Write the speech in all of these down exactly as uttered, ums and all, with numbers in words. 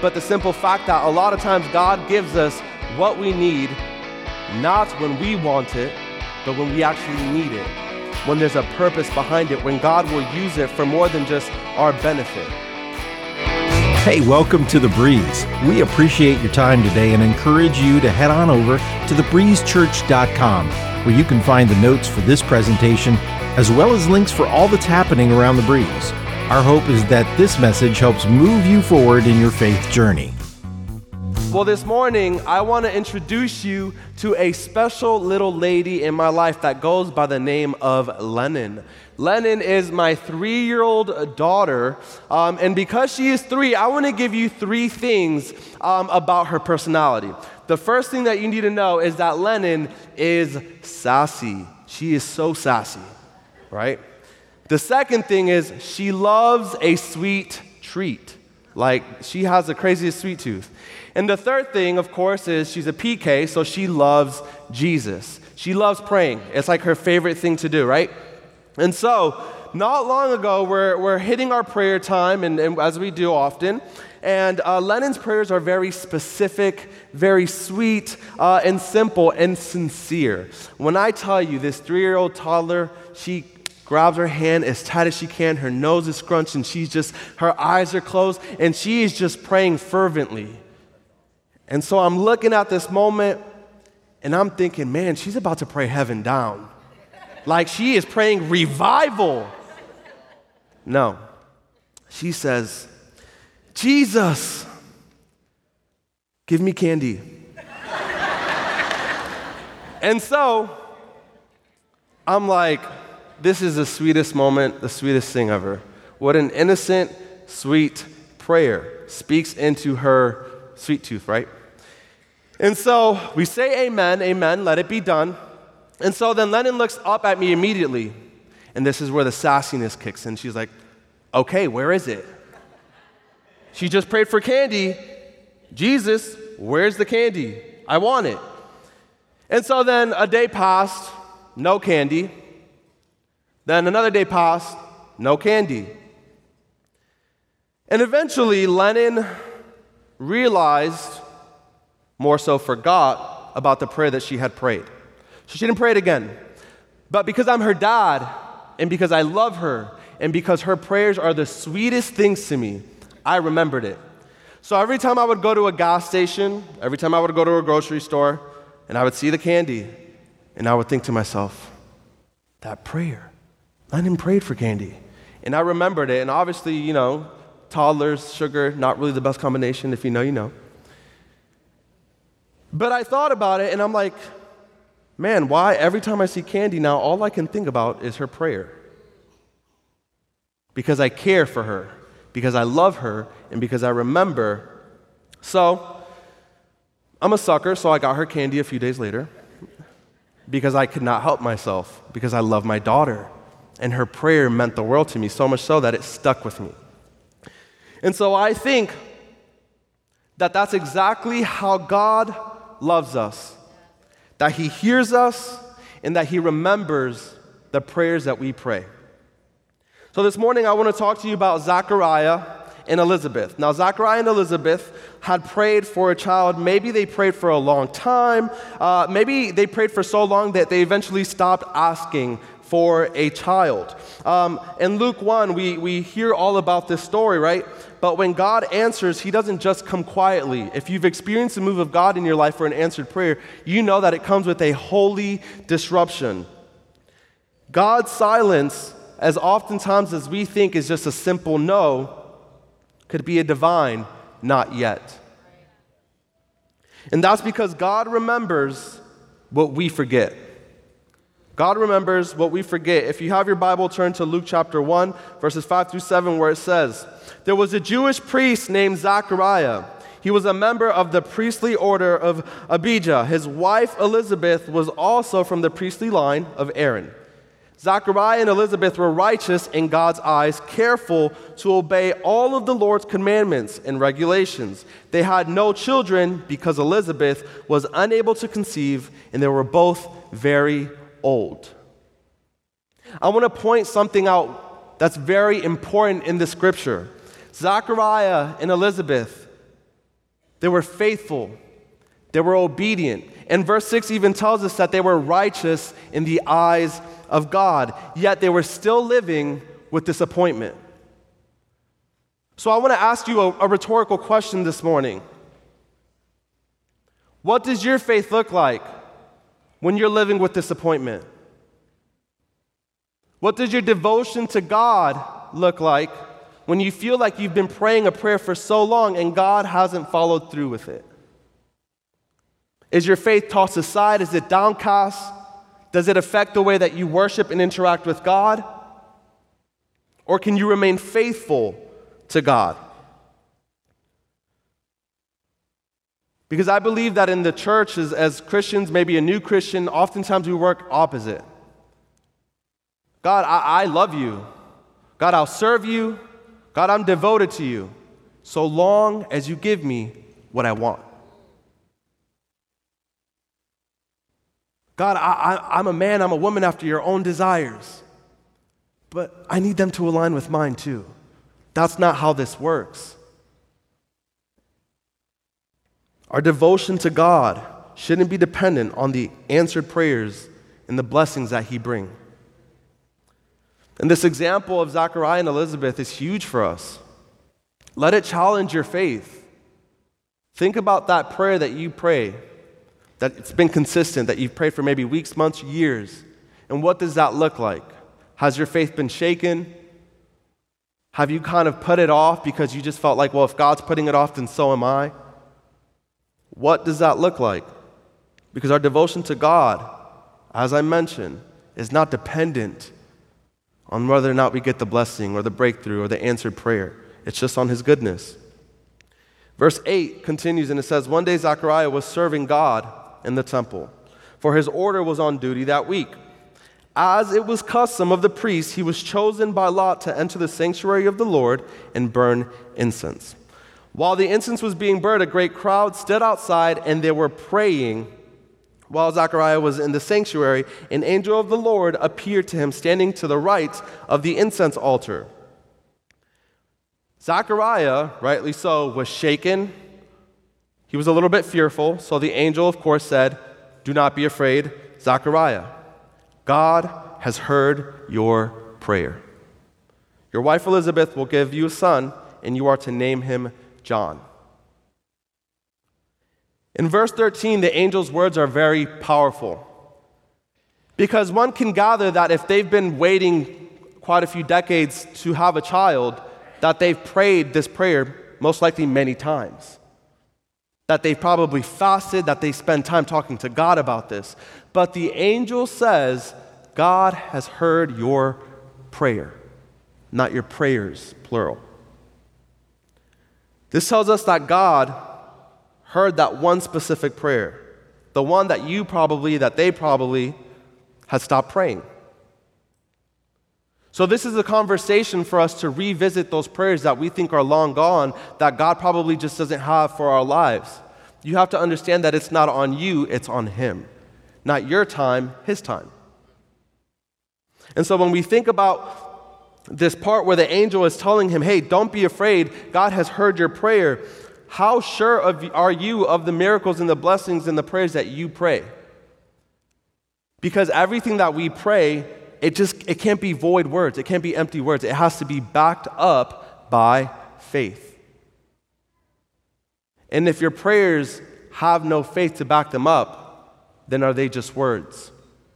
but the simple fact that a lot of times God gives us what we need, not when we want it, but when we actually need it, when there's a purpose behind it, when God will use it for more than just our benefit. Hey, welcome to The Breeze. We appreciate your time today and encourage you to head on over to the breeze church dot com, where you can find the notes for this presentation, as well as links for all that's happening around The Breeze. Our hope is that this message helps move you forward in your faith journey. Well, this morning, I want to introduce you to a special little lady in my life that goes by the name of Lennon. Lennon is my three-year-old daughter, um, and because she is three, I want to give you three things um, about her personality. The first thing that you need to know is that Lennon is sassy. She is so sassy, right? The second thing is she loves a sweet treat. Like, she has the craziest sweet tooth. And the third thing, of course, is she's a P K, so she loves Jesus. She loves praying. It's like her favorite thing to do, right? And so, not long ago, we're, we're hitting our prayer time, and, and as we do often, and uh, Lennon's prayers are very specific, very sweet, uh, and simple, and sincere. When I tell you, this three-year-old toddler, she grabs her hand as tight as she can, her nose is scrunched, and she's just, her eyes are closed, and she is just praying fervently. And so I'm looking at this moment, and I'm thinking, man, she's about to pray heaven down. Like, she is praying revival. No. She says, Jesus, give me candy. And so, I'm like, this is the sweetest moment, the sweetest thing ever. What an innocent, sweet prayer speaks into her sweet tooth, right? And so we say amen, amen, let it be done. And so then Lennon looks up at me immediately, and this is where the sassiness kicks in. She's like, okay, where is it? She just prayed for candy. Jesus, where's the candy? I want it. And so then a day passed, no candy. Then another day passed, no candy. And eventually Lennon realized, more so forgot, about the prayer that she had prayed. So she didn't pray it again. But because I'm her dad, and because I love her, and because her prayers are the sweetest things to me, I remembered it. So every time I would go to a gas station, every time I would go to a grocery store, and I would see the candy, and I would think to myself, that prayer, Lennon prayed for candy. And I remembered it, and obviously, you know, toddlers, sugar, not really the best combination. If you know, you know. But I thought about it, and I'm like, man, why every time I see candy now, all I can think about is her prayer? Because I care for her, because I love her, and because I remember. So, I'm a sucker, so I got her candy a few days later, because I could not help myself, because I love my daughter, and her prayer meant the world to me, so much so that it stuck with me. And so I think that that's exactly how God loves us. That he hears us and that he remembers the prayers that we pray. So this morning I want to talk to you about Zachariah and Elizabeth. Now Zachariah and Elizabeth had prayed for a child. Maybe they prayed for a long time. Uh, maybe they prayed for so long that they eventually stopped asking for a child. Um, in Luke one, we, we hear all about this story, right? But when God answers, he doesn't just come quietly. If you've experienced a move of God in your life for an answered prayer, you know that it comes with a holy disruption. God's silence, as oftentimes as we think is just a simple no, could be a divine not yet. And that's because God remembers what we forget. God remembers what we forget. If you have your Bible, turn to Luke chapter one, verses five through seven, where it says, there was a Jewish priest named Zachariah. He was a member of the priestly order of Abijah. His wife Elizabeth was also from the priestly line of Aaron. Zachariah and Elizabeth were righteous in God's eyes, careful to obey all of the Lord's commandments and regulations. They had no children because Elizabeth was unable to conceive, and they were both very old. I want to point something out that's very important in the scripture. Zachariah and Elizabeth They were faithful. They were obedient. And verse six even tells us that they were righteous in the eyes of God, yet they were still living with disappointment. So I want to ask you a, a rhetorical question this morning. What does your faith look like when you're living with disappointment? What does your devotion to God look like when you feel like you've been praying a prayer for so long and God hasn't followed through with it? Is your faith tossed aside? Is it downcast? Does it affect the way that you worship and interact with God? Or can you remain faithful to God? Because I believe that in the church, as, as Christians, maybe a new Christian, oftentimes we work opposite. God, I, I love you. God, I'll serve you. God, I'm devoted to you, so long as you give me what I want. God, I, I, I'm a man, I'm a woman after your own desires, but I need them to align with mine too. That's not how this works. Our devotion to God shouldn't be dependent on the answered prayers and the blessings that He brings. And this example of Zachariah and Elizabeth is huge for us. Let it challenge your faith. Think about that prayer that you pray, that it's been consistent, that you've prayed for maybe weeks, months, years. And what does that look like? Has your faith been shaken? Have you kind of put it off because you just felt like, well, if God's putting it off, then so am I? What does that look like? Because our devotion to God, as I mentioned, is not dependent on whether or not we get the blessing or the breakthrough or the answered prayer. It's just on His goodness. Verse eight continues and it says, one day Zechariah was serving God in the temple, for his order was on duty that week. As it was custom of the priests, he was chosen by lot to enter the sanctuary of the Lord and burn incense. While the incense was being burned, a great crowd stood outside and they were praying. While Zechariah was in the sanctuary, an angel of the Lord appeared to him standing to the right of the incense altar. Zechariah, rightly so, was shaken. He was a little bit fearful, so the angel, of course, said, "Do not be afraid, Zechariah. God has heard your prayer. Your wife Elizabeth will give you a son, and you are to name him John." In verse thirteen, the angel's words are very powerful because one can gather that if they've been waiting quite a few decades to have a child, that they've prayed this prayer most likely many times, that they've probably fasted, that they spend time talking to God about this. But the angel says, God has heard your prayer, not your prayers, plural. This tells us that God heard that one specific prayer, the one that you probably, that they probably had stopped praying. So this is a conversation for us to revisit those prayers that we think are long gone, that God probably just doesn't have for our lives. You have to understand that it's not on you, it's on Him. Not your time, His time. And so when we think about this part where the angel is telling him, hey, don't be afraid, God has heard your prayer, how sure of, are you of the miracles and the blessings and the prayers that you pray? Because everything that we pray, it just it can't be void words. It can't be empty words. It has to be backed up by faith. And if your prayers have no faith to back them up, then are they just words?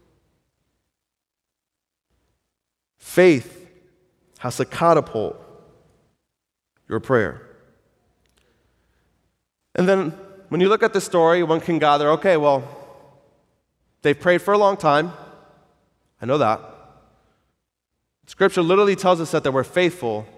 Faith has to catapult your prayer. And then when you look at the story, one can gather, okay, well, they've prayed for a long time. I know that. Scripture literally tells us that they were faithful,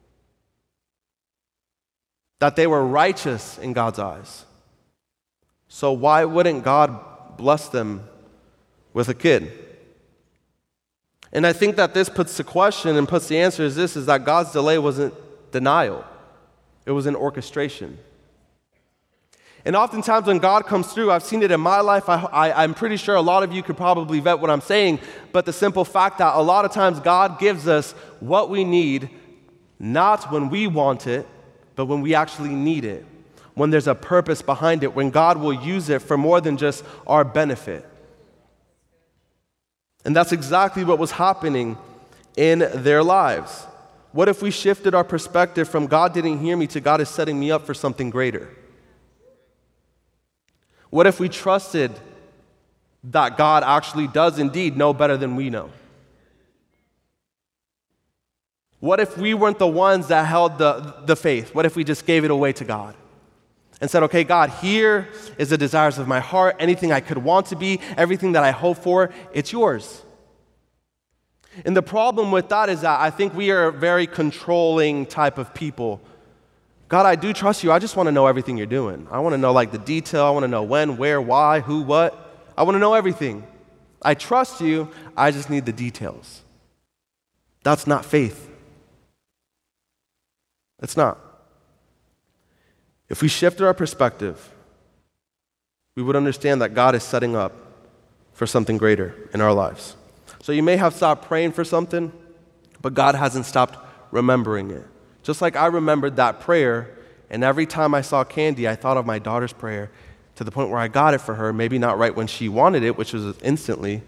that they were righteous in God's eyes. So why wouldn't God bless them with a kid? And I think that this puts the question and puts the answer is this, is that God's delay wasn't denial. It was an orchestration. And oftentimes when God comes through, I've seen it in my life, I, I, I'm pretty sure a lot of you could probably vet what I'm saying, but the simple fact that a lot of times God gives us what we need, not when we want it, but when we actually need it. when there's a purpose behind it, when God will use it for more than just our benefit. And that's exactly what was happening in their lives. What if we shifted our perspective from God didn't hear me to God is setting me up for something greater? What if we trusted that God actually does indeed know better than we know? What if we weren't the ones that held the, the faith? What if we just gave it away to God and said, okay, God, here is the desires of my heart, anything I could want to be, everything that I hope for, it's yours. And the problem with that is that I think we are a very controlling type of people. God, I do trust you. I just want to know everything you're doing. I want to know like the detail. I want to know when, where, why, who, what. I want to know everything. I trust you. I just need the details. That's not faith. It's not. If we shifted our perspective, we would understand that God is setting up for something greater in our lives. So you may have stopped praying for something, but God hasn't stopped remembering it. Just like I remembered that prayer, and every time I saw Candy, I thought of my daughter's prayer to the point where I got it for her, maybe not right when she wanted it, which was instantly.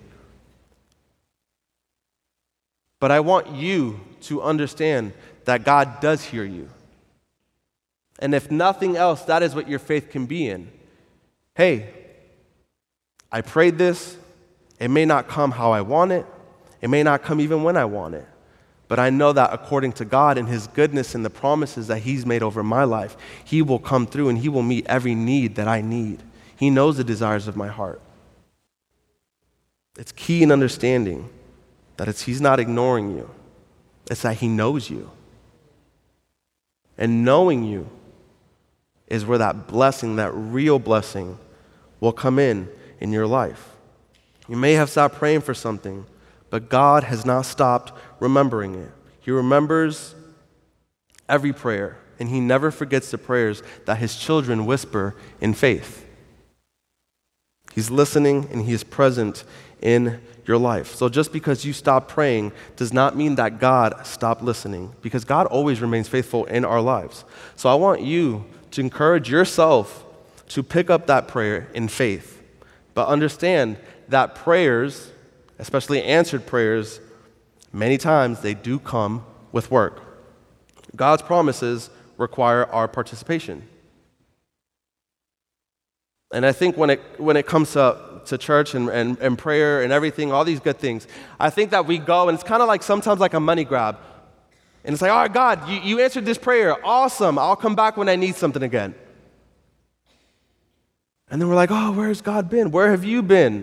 But I want you to understand that God does hear you. And if nothing else, that is what your faith can be in. Hey, I prayed this. It may not come how I want it. It may not come even when I want it. But I know that according to God and His goodness and the promises that He's made over my life, He will come through and He will meet every need that I need. He knows the desires of my heart. It's key in understanding that it's He's not ignoring you. It's that He knows you. And knowing you is where that blessing, that real blessing, will come in in your life. You may have stopped praying for something, but God has not stopped remembering it. He remembers every prayer, and He never forgets the prayers that His children whisper in faith. He's listening, and He is present in your life. So just because you stop praying does not mean that God stopped listening, because God always remains faithful in our lives. So I want you to encourage yourself to pick up that prayer in faith, but understand that prayers, especially answered prayers, many times they do come with work. God's promises require our participation. And I think when it when it comes to, to church and, and, and prayer and everything, all these good things, I think that we go and it's kind of like sometimes like a money grab. And it's like, all right, God, you, you answered this prayer. Awesome. I'll come back when I need something again. And then we're like, oh, where's God been? Where have you been?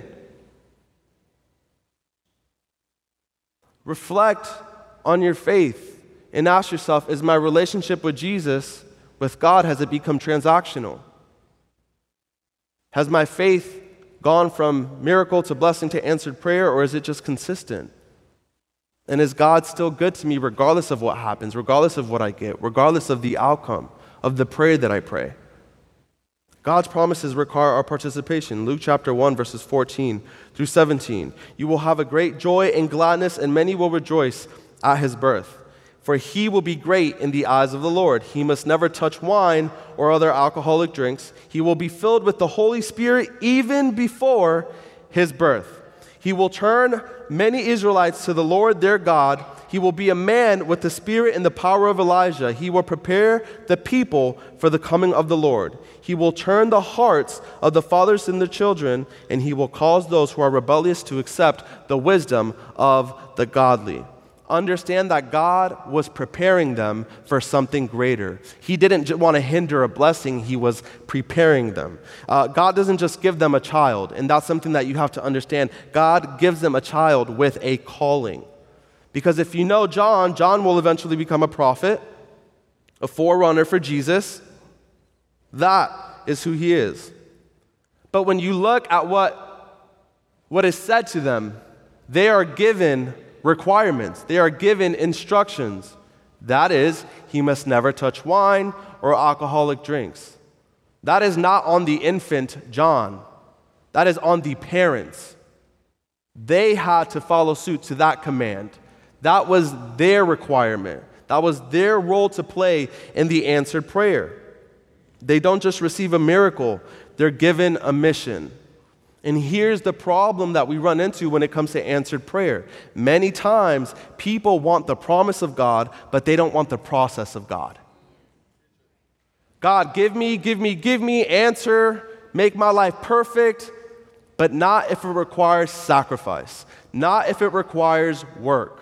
Reflect on your faith and ask yourself, is my relationship with Jesus, with God, has it become transactional? Has my faith gone from miracle to blessing to answered prayer, or is it just consistent? And is God still good to me regardless of what happens, regardless of what I get, regardless of the outcome of the prayer that I pray? God's promises require our participation. Luke chapter one, verses fourteen through seventeen. You will have a great joy and gladness, and many will rejoice at His birth. For He will be great in the eyes of the Lord. He must never touch wine or other alcoholic drinks. He will be filled with the Holy Spirit even before His birth. He will turn many Israelites to the Lord their God. He will be a man with the spirit and the power of Elijah. He will prepare the people for the coming of the Lord. He will turn the hearts of the fathers and the children, and He will cause those who are rebellious to accept the wisdom of the godly. Understand that God was preparing them for something greater. He didn't just want to hinder a blessing, He was preparing them. Uh, God doesn't just give them a child, and that's something that you have to understand. God gives them a child with a calling. Because if you know John, John will eventually become a prophet, a forerunner for Jesus. That is who he is. But when you look at what, what is said to them, they are given requirements. They are given instructions. That is, he must never touch wine or alcoholic drinks. That is not on the infant John. That is on the parents. They had to follow suit to that command. That was their requirement. That was their role to play in the answered prayer. They don't just receive a miracle, they're given a mission. And here's the problem that we run into when it comes to answered prayer. Many times, people want the promise of God, but they don't want the process of God. God, give me, give me, give me, answer, make my life perfect, but not if it requires sacrifice, not if it requires work.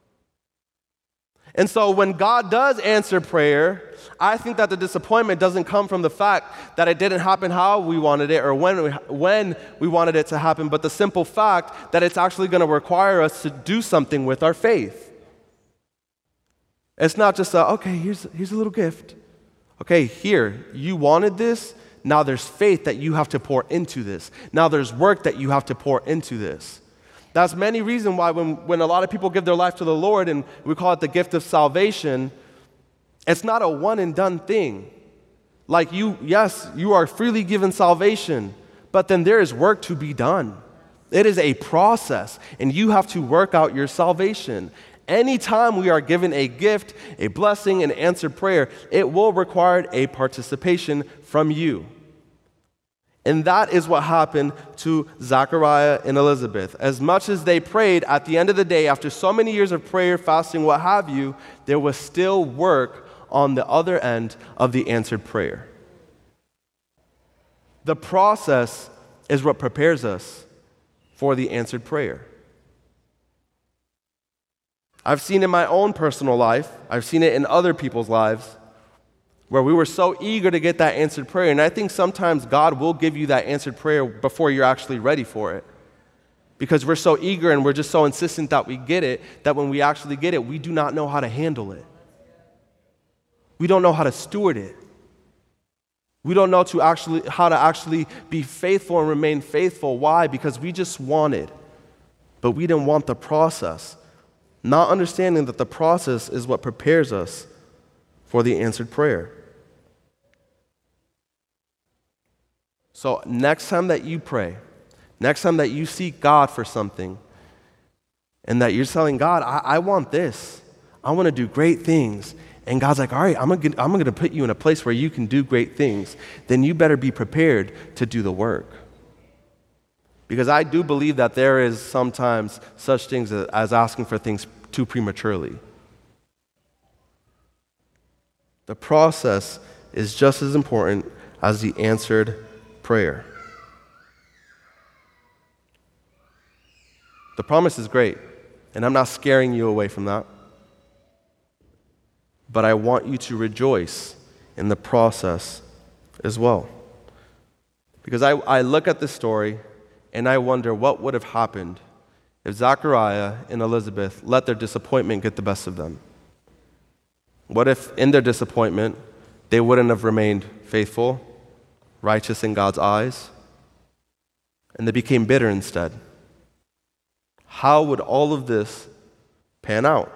And so when God does answer prayer, I think that the disappointment doesn't come from the fact that it didn't happen how we wanted it or when we, when we wanted it to happen, but the simple fact that it's actually going to require us to do something with our faith. It's not just a, okay, here's, here's a little gift. Okay, here, you wanted this. Now there's faith that you have to pour into this. Now there's work that you have to pour into this. That's many reasons why when, when a lot of people give their life to the Lord, and we call it the gift of salvation, it's not a one and done thing. Like you, yes, you are freely given salvation, but then there is work to be done. It is a process, and you have to work out your salvation. Anytime we are given a gift, a blessing, an answered prayer, it will require a participation from you. And that is what happened to Zachariah and Elizabeth. As much as they prayed, at the end of the day, after so many years of prayer, fasting, what have you, there was still work on the other end of the answered prayer. The process is what prepares us for the answered prayer. I've seen in my own personal life, I've seen it in other people's lives, where we were so eager to get that answered prayer. And I think sometimes God will give you that answered prayer before you're actually ready for it. Because we're so eager and we're just so insistent that we get it, that when we actually get it, we do not know how to handle it. We don't know how to steward it. We don't know to actually how to actually be faithful and remain faithful. Why? Because we just wanted, but we didn't want the process. Not understanding that the process is what prepares us for the answered prayer. So next time that you pray, next time that you seek God for something, and that you're telling God, I, I want this. I want to do great things. And God's like, all right, I'm going I'm going to put you in a place where you can do great things. Then you better be prepared to do the work. Because I do believe that there is sometimes such things as asking for things too prematurely. The process is just as important as the answered prayer. The promise is great, and I'm not scaring you away from that. But I want you to rejoice in the process as well. Because I, I look at this story, and I wonder what would have happened if Zachariah and Elizabeth let their disappointment get the best of them. What if in their disappointment, they wouldn't have remained faithful, righteous in God's eyes, and they became bitter instead? How would all of this pan out?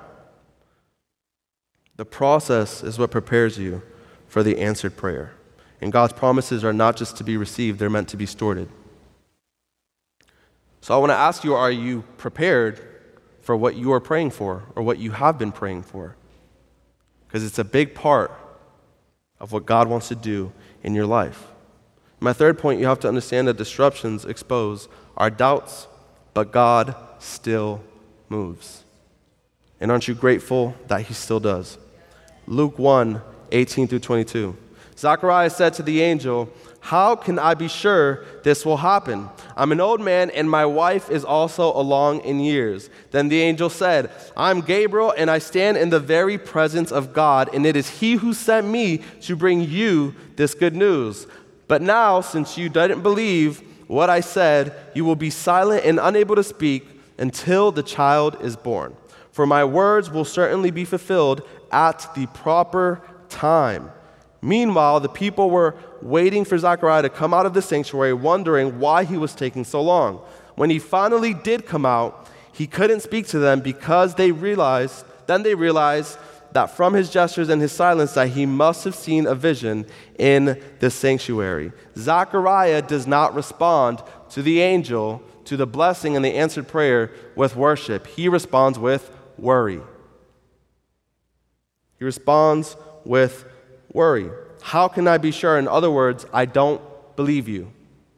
The process is what prepares you for the answered prayer. And God's promises are not just to be received, they're meant to be stewarded. So I want to ask you, are you prepared for what you are praying for or what you have been praying for? Because it's a big part of what God wants to do in your life. My third point, you have to understand that disruptions expose our doubts, but God still moves. And aren't you grateful that he still does? Luke one, eighteen through twenty-two. Zachariah said to the angel, "How can I be sure this will happen? I'm an old man, and my wife is also along in years." Then the angel said, "I'm Gabriel, and I stand in the very presence of God, and it is he who sent me to bring you this good news. But now, since you didn't believe what I said, you will be silent and unable to speak until the child is born. For my words will certainly be fulfilled at the proper time." Meanwhile, the people were waiting for Zechariah to come out of the sanctuary, wondering why he was taking so long. When he finally did come out, he couldn't speak to them because they realized, then they realized that from his gestures and his silence that he must have seen a vision in the sanctuary. Zechariah does not respond to the angel, to the blessing and the answered prayer with worship. He responds with worry. He responds with worry. How can I be sure? In other words, I don't believe you.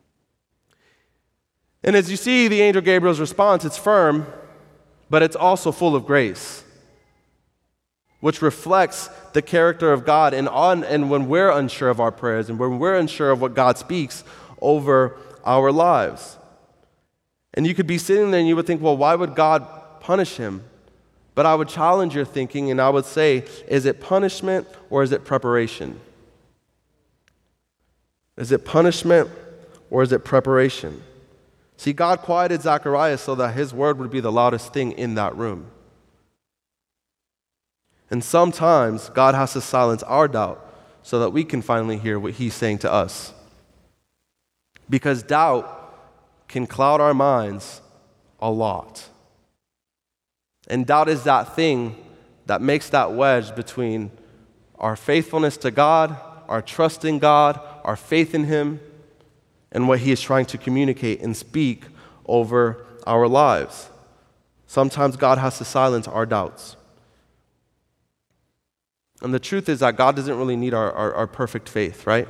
And as you see the angel Gabriel's response, it's firm, but it's also full of grace, which reflects the character of God. And, on, and when we're unsure of our prayers and when we're unsure of what God speaks over our lives. And you could be sitting there and you would think, well, why would God punish him? But I would challenge your thinking and I would say, is it punishment or is it preparation? Is it punishment or is it preparation? See, God quieted Zacharias so that his word would be the loudest thing in that room. And sometimes God has to silence our doubt so that we can finally hear what he's saying to us. Because doubt can cloud our minds a lot. And doubt is that thing that makes that wedge between our faithfulness to God, our trust in God, our faith in him, and what he is trying to communicate and speak over our lives. Sometimes God has to silence our doubts. And the truth is that God doesn't really need our, our, our perfect faith, right?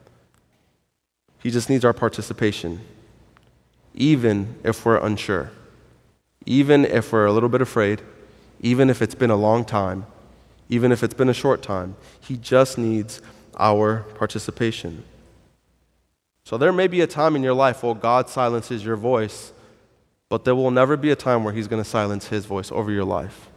He just needs our participation, even if we're unsure, even if we're a little bit afraid, even if it's been a long time, even if it's been a short time. He just needs our participation. So there may be a time in your life where God silences your voice, but there will never be a time where he's going to silence his voice over your life.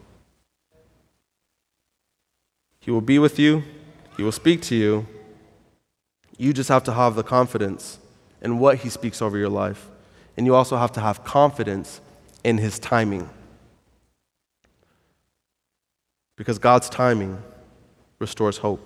He will be with you. He will speak to you. You just have to have the confidence in what he speaks over your life. And you also have to have confidence in his timing. Because God's timing restores hope.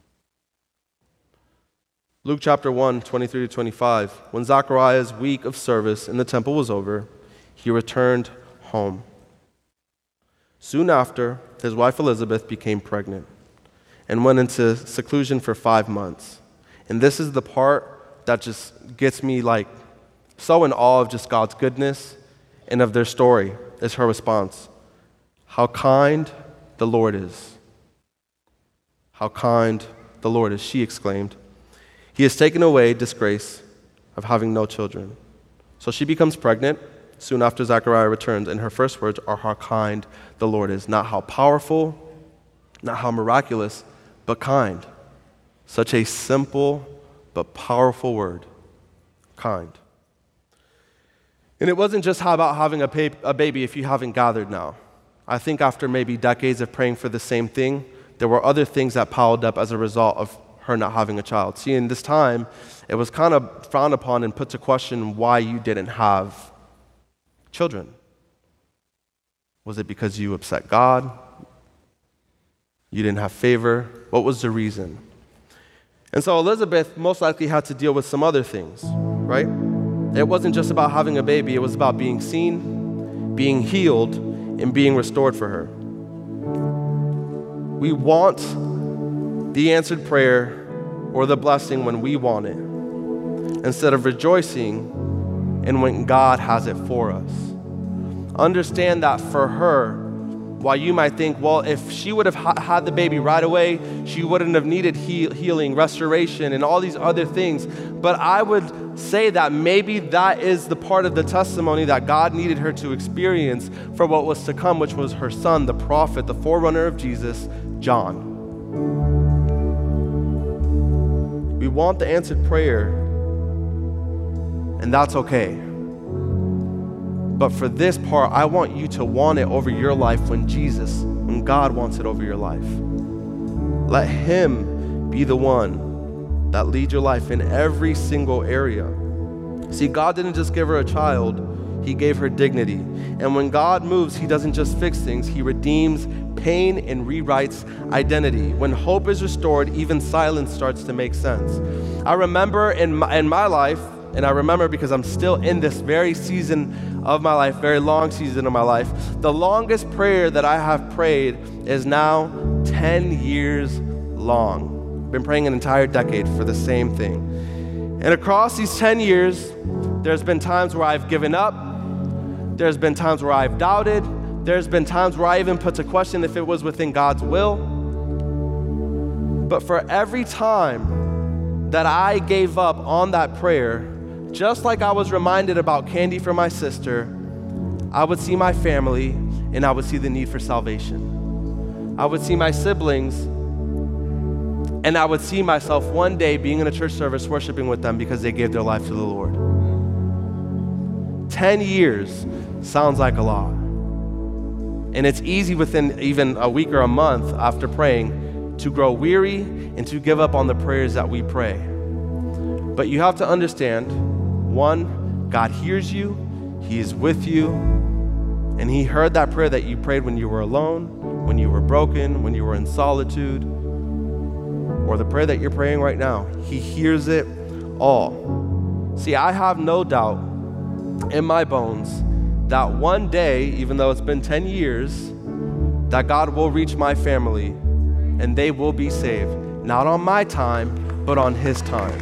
Luke chapter one, twenty-three to twenty-five. When Zachariah's week of service in the temple was over, he returned home. Soon after, his wife Elizabeth became pregnant and went into seclusion for five months. And this is the part that just gets me like so in awe of just God's goodness and of their story, is her response. How kind the Lord is. How kind the Lord is, she exclaimed. He has taken away disgrace of having no children. So she becomes pregnant soon after Zechariah returns, and her first words are how kind the Lord is. Not how powerful, not how miraculous, but kind. Such a simple but powerful word, kind. And it wasn't just about having a, pa- a baby if you haven't gathered now. I think after maybe decades of praying for the same thing, there were other things that piled up as a result of her not having a child. See, in this time, it was kind of frowned upon and put to question why you didn't have children. Was it because you upset God? You didn't have favor? What was the reason? And so Elizabeth most likely had to deal with some other things, right? It wasn't just about having a baby. It was about being seen, being healed, and being restored for her. We want the answered prayer or the blessing when we want it, instead of rejoicing in when God has it for us. Understand that for her, while you might think, well, if she would have ha- had the baby right away, she wouldn't have needed he- healing, restoration, and all these other things. But I would say that maybe that is the part of the testimony that God needed her to experience for what was to come, which was her son, the prophet, the forerunner of Jesus, John. We want the answered prayer, and that's okay. But for this part, I want you to want it over your life when Jesus, when God wants it over your life. Let him be the one that leads your life in every single area. See, God didn't just give her a child, he gave her dignity. And when God moves, he doesn't just fix things, he redeems pain and rewrites identity. When hope is restored, even silence starts to make sense. I remember in my, in my life, and I remember because I'm still in this very season of my life, very long season of my life, the longest prayer that I have prayed is now ten years long. Been praying an entire decade for the same thing. And across these ten years, there's been times where I've given up. There's been times where I've doubted. There's been times where I even put to question if it was within God's will. But for every time that I gave up on that prayer, just like I was reminded about candy for my sister, I would see my family and I would see the need for salvation. I would see my siblings and I would see myself one day being in a church service worshiping with them because they gave their life to the Lord. Ten years sounds like a lot. And it's easy within even a week or a month after praying to grow weary and to give up on the prayers that we pray. But you have to understand, one, God hears you, He is with you, and He heard that prayer that you prayed when you were alone, when you were broken, when you were in solitude, or the prayer that you're praying right now. He hears it all. See, I have no doubt in my bones that one day, even though it's been ten years, that God will reach my family and they will be saved. Not on my time, but on His time.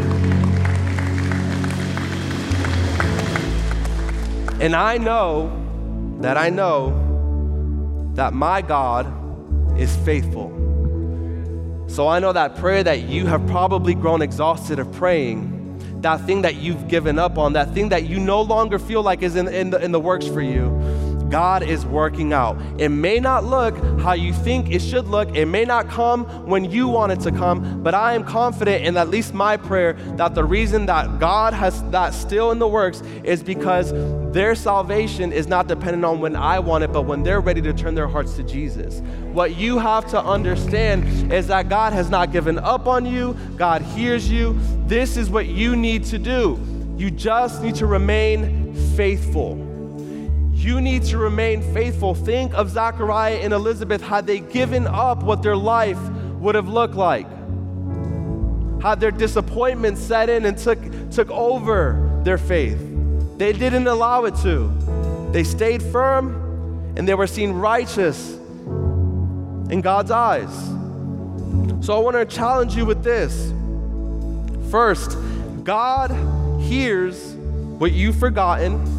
And I know that I know that my God is faithful. So I know that prayer that you have probably grown exhausted of praying, that thing that you've given up on, that thing that you no longer feel like is in, in, the, in the works for you, God is working out. It may not look how you think it should look. It may not come when you want it to come, but I am confident in at least my prayer that the reason that God has that still in the works is because their salvation is not dependent on when I want it, but when they're ready to turn their hearts to Jesus. What you have to understand is that God has not given up on you. God hears you. This is what you need to do. You just need to remain faithful. You need to remain faithful. Think of Zachariah and Elizabeth. Had they given up what their life would have looked like, had their disappointment set in and took, took over their faith, they didn't allow it to. They stayed firm and they were seen righteous in God's eyes. So I want to challenge you with this. First, God hears what you've forgotten.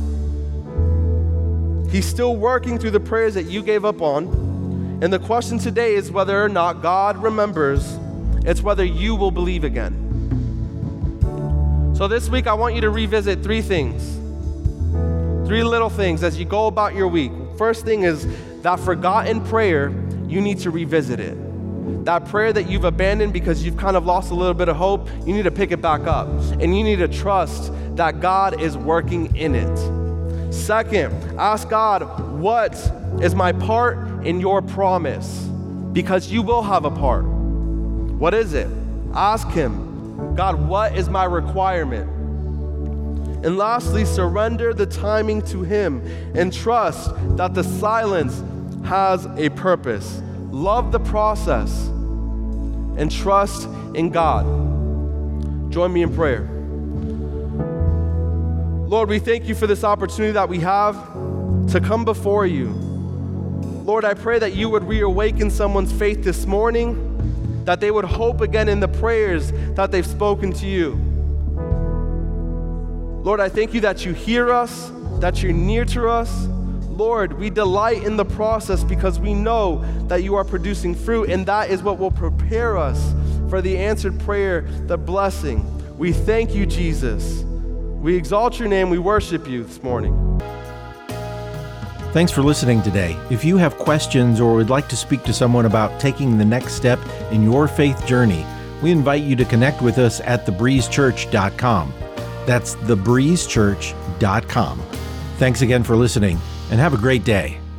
He's still working through the prayers that you gave up on. And the question today is whether or not God remembers. It's whether you will believe again. So this week, I want you to revisit three things. Three little things as you go about your week. First thing is that forgotten prayer, you need to revisit it. That prayer that you've abandoned because you've kind of lost a little bit of hope, you need to pick it back up. And you need to trust that God is working in it. Second, ask God, what is my part in your promise? Because you will have a part. What is it? Ask Him, God, what is my requirement? And lastly, surrender the timing to Him and trust that the silence has a purpose. Love the process and trust in God. Join me in prayer. Lord, we thank you for this opportunity that we have to come before you. Lord, I pray that you would reawaken someone's faith this morning, that they would hope again in the prayers that they've spoken to you. Lord, I thank you that you hear us, that you're near to us. Lord, we delight in the process because we know that you are producing fruit, and that is what will prepare us for the answered prayer, the blessing. We thank you, Jesus. We exalt your name. We worship you this morning. Thanks for listening today. If you have questions or would like to speak to someone about taking the next step in your faith journey, we invite you to connect with us at the breeze church dot com. That's the breeze church dot com. Thanks again for listening, and have a great day.